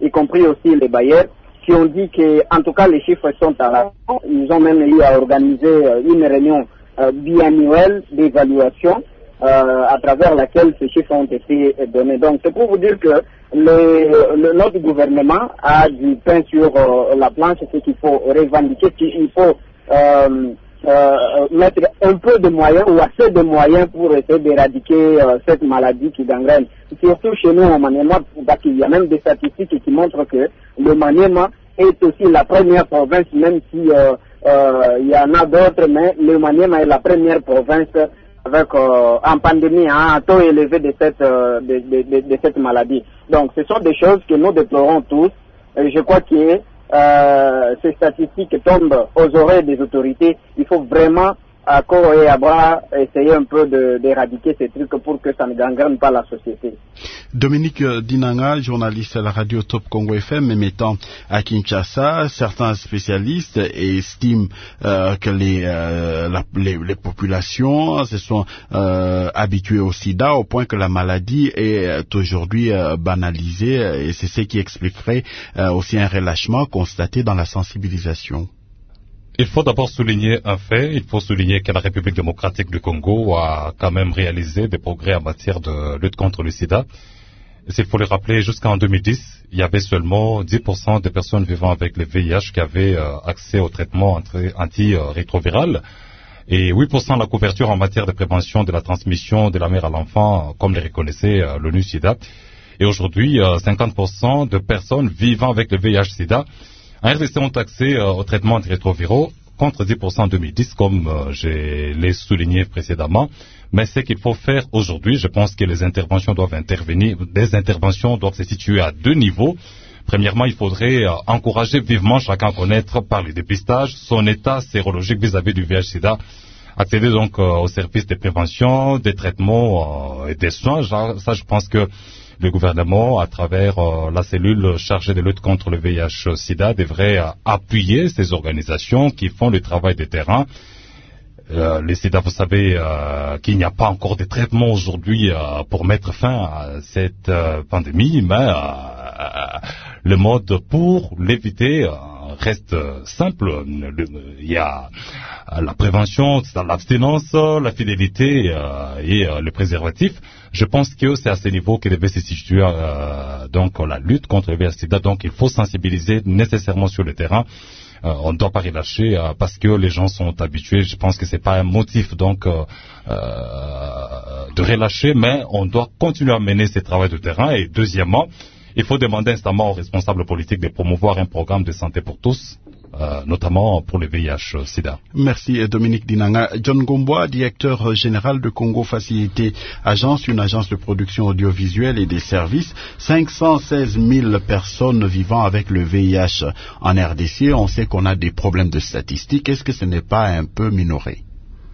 y compris aussi les bailleurs, qui ont dit que, en tout cas, les chiffres sont à la fin. Ils ont même eu à organiser une réunion euh, biannuelle d'évaluation euh, à travers laquelle ces chiffres ont été donnés. Donc, c'est pour vous dire que le, le, notre gouvernement a du pain sur euh, la planche, c'est qu'il faut revendiquer, qu'il faut euh, euh, mettre un peu de moyens ou assez de moyens pour essayer d'éradiquer euh, cette maladie qui gangrène. Surtout chez nous, au Maniema, parce qu'il y a même des statistiques qui montrent que le Maniema est aussi la première province, même si euh, euh, il y en a d'autres, mais le Maniema est la première province avec euh, en pandémie, hein, un taux élevé de cette euh, de, de, de, de cette maladie. Donc, ce sont des choses que nous déplorons tous. Et je crois que euh, ces statistiques tombent aux oreilles des autorités. Il faut vraiment à corps et à bras essayer un peu de, d'éradiquer ces trucs pour que ça ne gangrène pas la société. Dominique Dinanga, journaliste à la radio Top Congo F M, émettant à Kinshasa, certains spécialistes estiment euh, que les, euh, la, les, les populations se sont euh, habituées au sida au point que la maladie est aujourd'hui euh, banalisée, et c'est ce qui expliquerait euh, aussi un relâchement constaté dans la sensibilisation. Il faut d'abord souligner un fait, il faut souligner que la République démocratique du Congo a quand même réalisé des progrès en matière de lutte contre le sida. S'il faut le rappeler, jusqu'en deux mille dix, il y avait seulement dix pour cent des personnes vivant avec le V I H qui avaient euh, accès au traitement antirétroviral et huit pour cent de la couverture en matière de prévention de la transmission de la mère à l'enfant, comme le reconnaissait euh, l'ONU SIDA. Et aujourd'hui, euh, cinquante pour cent de personnes vivant avec le V I H SIDA en R D C ont accès euh, au traitement antirétroviraux contre dix pour cent en deux mille dix, comme euh, je l'ai souligné précédemment. Mais ce qu'il faut faire aujourd'hui, je pense que les interventions doivent intervenir, les interventions doivent se situer à deux niveaux. Premièrement, il faudrait euh, encourager vivement chacun à connaître par le dépistage son état sérologique vis-à-vis du V I H SIDA. Accéder donc euh, aux services de prévention, des traitements euh, et des soins. Genre, ça, je pense que le gouvernement, à travers euh, la cellule chargée de lutte contre le V I H SIDA, devrait euh, appuyer ces organisations qui font le travail de terrain. Euh, le sida, vous savez euh, qu'il n'y a pas encore de traitement aujourd'hui euh, pour mettre fin à cette euh, pandémie, mais euh, le mode pour l'éviter euh, reste simple. Il y a la prévention, l'abstinence, la fidélité euh, et euh, le préservatif. Je pense que c'est à ce niveau que devait se situer euh, donc la lutte contre le V I H SIDA. Donc il faut sensibiliser nécessairement sur le terrain. Euh, on ne doit pas relâcher euh, parce que les gens sont habitués. Je pense que c'est pas un motif donc euh, euh, de relâcher, mais on doit continuer à mener ce travail de terrain. Et deuxièmement, il faut demander instamment aux responsables politiques de promouvoir un programme de santé pour tous, euh, notamment pour le V I H SIDA. Merci Dominique Dinanga. John Gomboa, directeur général de Congo Facilité Agence, une agence de production audiovisuelle et des services. cinq cent seize mille personnes vivant avec le V I H en R D C. On sait qu'on a des problèmes de statistiques. Est-ce que ce n'est pas un peu minoré?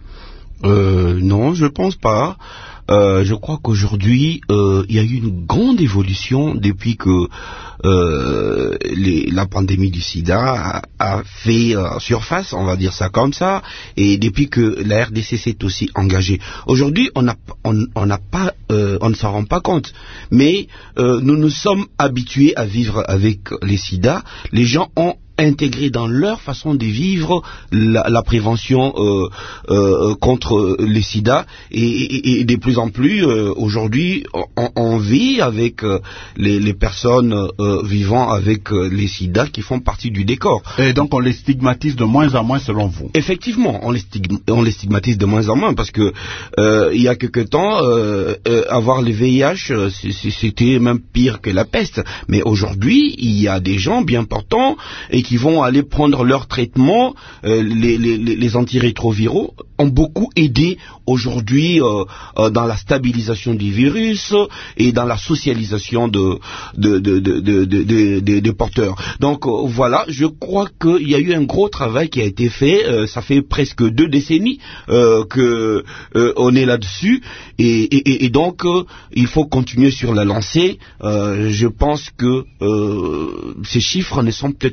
Euh, non, je pense pas. Euh, je crois qu'aujourd'hui, euh, il y a eu une grande évolution depuis que euh, les, la pandémie du sida a, a fait euh, surface, on va dire ça comme ça, et depuis que la R D C s'est aussi engagée. Aujourd'hui, on n'a on, on n'a pas, euh, on ne s'en rend pas compte, mais euh, nous nous sommes habitués à vivre avec les sida. Les gens ont intégré dans leur façon de vivre la, la prévention euh, euh, contre les sida, et, et, et de plus en plus euh, aujourd'hui on, on vit avec euh, les, les personnes euh, vivant avec euh, les sida qui font partie du décor. Et donc on les stigmatise de moins en moins selon vous? Effectivement, on les, stigma, on les stigmatise de moins en moins parce que euh, il y a quelque temps euh, euh, avoir le V I H c'était même pire que la peste, mais aujourd'hui il y a des gens bien portants et qui vont aller prendre leur traitement. Euh, les, les, les antirétroviraux ont beaucoup aidé aujourd'hui euh, euh, dans la stabilisation du virus et dans la socialisation de de de de de, de, de, de, de porteurs. Donc euh, voilà, je crois qu'il y a eu un gros travail qui a été fait. Euh, ça fait presque deux décennies euh, que euh, on est là-dessus, et, et, et donc euh, il faut continuer sur la lancée. Euh, je pense que euh, ces chiffres ne sont peut-être pas nécessaires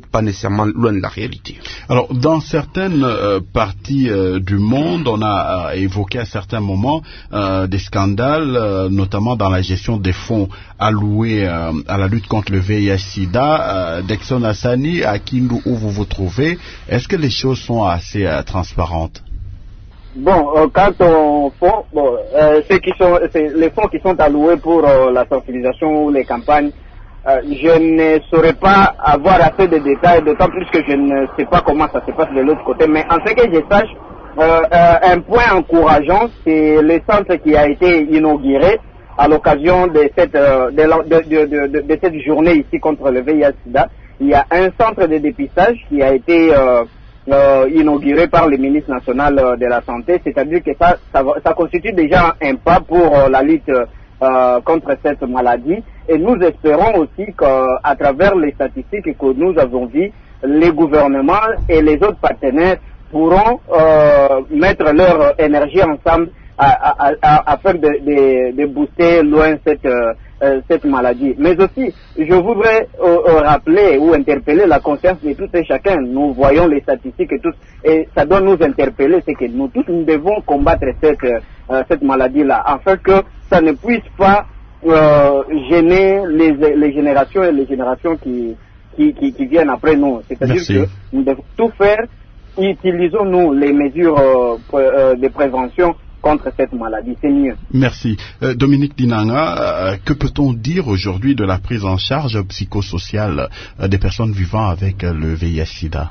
nécessairement loin de la réalité. Alors, dans certaines euh, parties euh, du monde, on a euh, évoqué à certains moments euh, des scandales, euh, notamment dans la gestion des fonds alloués euh, à la lutte contre le V I H-Sida. Euh, Dexon Hassani, à Kindu, où vous vous trouvez, est-ce que les choses sont assez euh, transparentes? Bon, euh, quant aux fonds, bon, euh, ceux qui sont, c'est les fonds qui sont alloués pour euh, la sensibilisation ou les campagnes, euh, je ne saurais pas avoir assez de détails, d'autant plus que je ne sais pas comment ça se passe de l'autre côté. Mais en ce que je sache, euh, euh, un point encourageant, c'est le centre qui a été inauguré à l'occasion de cette, euh, de, de, de, de, de cette journée ici contre le V I H-Sida. Il y a un centre de dépistage qui a été euh, Euh, inauguré par le ministre national euh, de la Santé, c'est-à-dire que ça, ça, ça constitue déjà un pas pour euh, la lutte euh, contre cette maladie. Et nous espérons aussi qu'à travers les statistiques que nous avons vues, les gouvernements et les autres partenaires pourront euh, mettre leur énergie ensemble à, à, à, afin de, de, de booster loin cette euh, Euh, cette maladie. Mais aussi, je voudrais euh, euh, rappeler ou interpeller la conscience de tout et chacun. Nous voyons les statistiques et tout, et ça doit nous interpeller, c'est que nous tous, nous devons combattre cette, euh, cette maladie-là, afin que ça ne puisse pas euh, gêner les, les générations et les générations qui, qui, qui, qui viennent après nous. C'est-à-dire Merci. que nous devons tout faire, utilisons-nous les mesures euh, euh, de prévention contre cette maladie, c'est mieux. Merci. Euh, Dominique Dinanga, euh, que peut-on dire aujourd'hui de la prise en charge psychosociale euh, des personnes vivant avec euh, le V I H-Sida?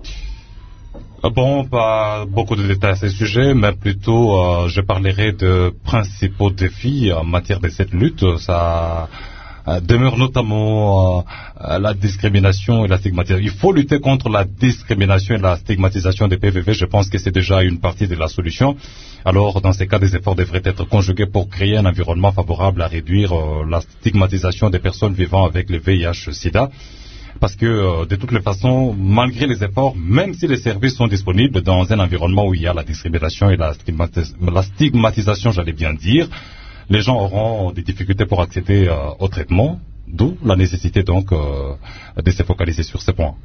Bon, pas beaucoup de détails à ce sujet, mais plutôt euh, je parlerai de principaux défis en matière de cette lutte. Ça euh, demeure notamment euh, la discrimination et la stigmatisation. Il faut lutter contre la discrimination et la stigmatisation des P V V. Je pense que c'est déjà une partie de la solution. Alors, dans ces cas, des efforts devraient être conjugués pour créer un environnement favorable à réduire euh, la stigmatisation des personnes vivant avec le V I H-Sida. Parce que, euh, de toutes les façons, malgré les efforts, même si les services sont disponibles dans un environnement où il y a la discrimination et la, stigmatis- la stigmatisation, j'allais bien dire, les gens auront des difficultés pour accéder euh, au traitement, d'où la nécessité donc euh, de se focaliser sur ces points.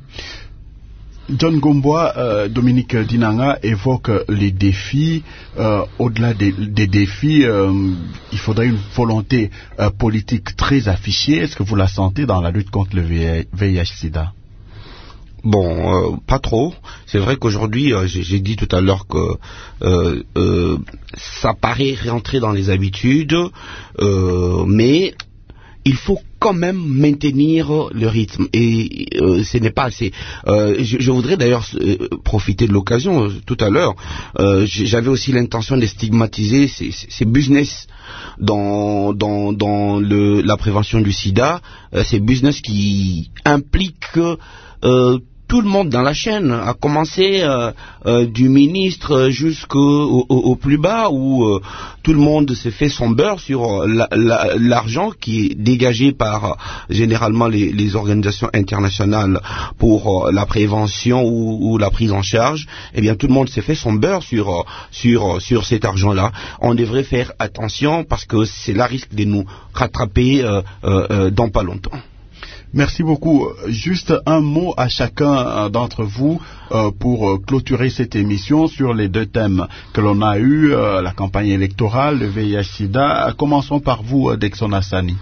John Gomboa, euh, Dominique Dinanga évoque les défis. Euh, au-delà des, des défis, euh, il faudrait une volonté euh, politique très affichée. Est-ce que vous la sentez dans la lutte contre le V I H-Sida? Bon, euh, pas trop. C'est vrai qu'aujourd'hui, euh, j'ai, j'ai dit tout à l'heure que euh, euh, ça paraît rentrer dans les habitudes, euh, mais il faut quand même maintenir le rythme et euh, ce n'est pas assez. Euh, je, je voudrais d'ailleurs euh, profiter de l'occasion. Euh, tout à l'heure, euh, j'avais aussi l'intention de stigmatiser ces, ces business dans dans dans le, la prévention du SIDA, euh, ces business qui impliquent euh, tout le monde dans la chaîne, à commencer euh, euh, du ministre jusqu'au au, au plus bas, où euh, tout le monde s'est fait son beurre sur la, la, l'argent qui est dégagé par euh, généralement les, les organisations internationales pour euh, la prévention ou, ou la prise en charge. Eh bien, tout le monde s'est fait son beurre sur euh, sur sur cet argent-là. On devrait faire attention parce que c'est là risque de nous rattraper euh, euh, dans pas longtemps. Merci beaucoup. Juste un mot à chacun d'entre vous euh, pour clôturer cette émission sur les deux thèmes que l'on a eus, euh, la campagne électorale, le V I H-Sida. Commençons par vous, Dexon Hassani.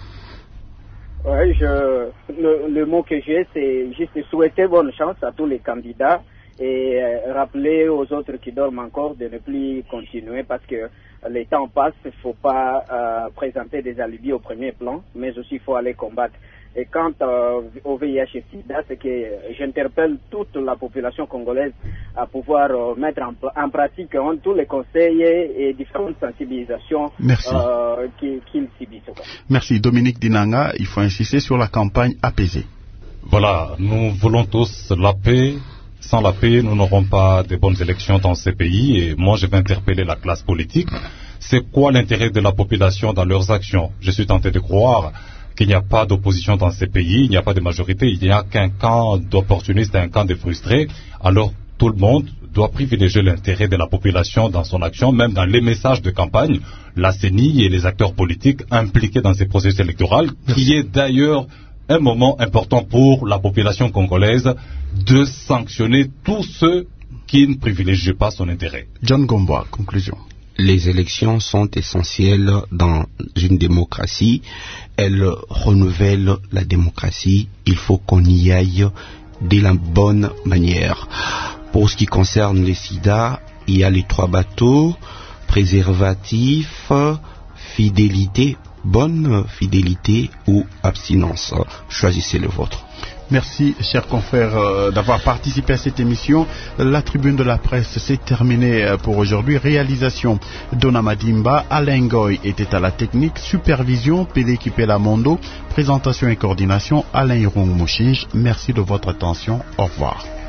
Oui, je, le, le mot que j'ai, c'est juste souhaiter bonne chance à tous les candidats et euh, rappeler aux autres qui dorment encore de ne plus continuer parce que le temps passe, il ne faut pas euh, présenter des alibis au premier plan, mais aussi il faut aller combattre. Et quant euh, au V I H-Sida, c'est que j'interpelle toute la population congolaise à pouvoir euh, mettre en, en pratique hein, tous les conseils et différentes sensibilisations euh, qu'ils, qu'ils subissent. Merci. Dominique Dinanga, il faut insister sur la campagne apaisée. Voilà, nous voulons tous la paix. Sans la paix, nous n'aurons pas de bonnes élections dans ces pays. Et moi, je vais interpeller la classe politique. C'est quoi l'intérêt de la population dans leurs actions? Je suis tenté de croire qu'il n'y a pas d'opposition dans ces pays, il n'y a pas de majorité, il n'y a qu'un camp d'opportunistes et un camp de frustrés. Alors, tout le monde doit privilégier l'intérêt de la population dans son action, même dans les messages de campagne, la C E N I et les acteurs politiques impliqués dans ces processus électoraux, qui est d'ailleurs un moment important pour la population congolaise de sanctionner tous ceux qui ne privilégient pas son intérêt. John Gomboa, conclusion. Les élections sont essentielles dans une démocratie. Elles renouvellent la démocratie. Il faut qu'on y aille de la bonne manière. Pour ce qui concerne les sida, il y a les trois bateaux, préservatif, fidélité, bonne fidélité ou abstinence. Choisissez le vôtre. Merci, chers confrères, euh, d'avoir participé à cette émission. La tribune de la presse s'est terminée pour aujourd'hui. Réalisation Dona Madimba, Alain Goy était à la technique, supervision Pélé Kipela Mondo, présentation et coordination Alain Irong Mouchige. Merci de votre attention. Au revoir.